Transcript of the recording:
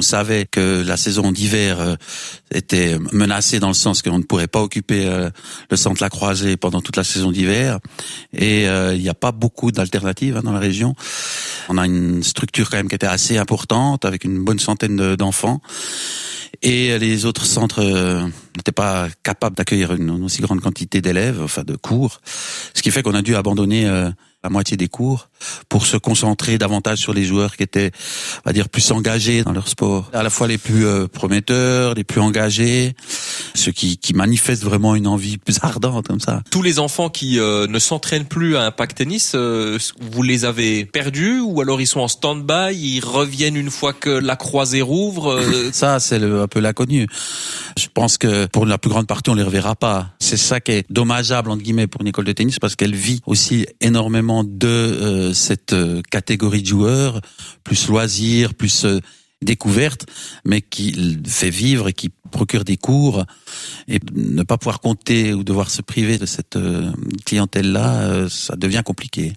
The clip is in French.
on savait que la saison d'hiver était menacée dans le sens qu'on ne pourrait pas occuper le centre La Croisée pendant toute la saison d'hiver. Et il n'y a pas beaucoup d'alternatives dans la région. On a une structure quand même qui était assez importante, avec une bonne centaine d'enfants. Et les autres centres n'étaient pas capables d'accueillir une aussi grande quantité d'élèves, enfin de cours. Ce qui fait qu'on a dû abandonner la moitié des cours pour se concentrer davantage sur les joueurs qui étaient, on va dire, plus engagés dans leur sport. À la fois les plus prometteurs, les plus engagés, ceux qui manifestent vraiment une envie plus ardente comme ça. Tous les enfants qui ne s'entraînent plus à Impact Tennis, vous les avez perdus ou alors ils sont en stand-by, ils reviennent une fois que la croisée rouvre Ça, c'est un peu l'inconnu. Je pense que pour la plus grande partie, on les reverra pas. C'est ça qui est dommageable, entre guillemets, pour une école de tennis, parce qu'elle vit aussi énormément de cette catégorie de joueurs, plus loisirs, plus découverte, mais qui fait vivre et qui procure des cours. Et ne pas pouvoir compter ou devoir se priver de cette clientèle-là, ça devient compliqué.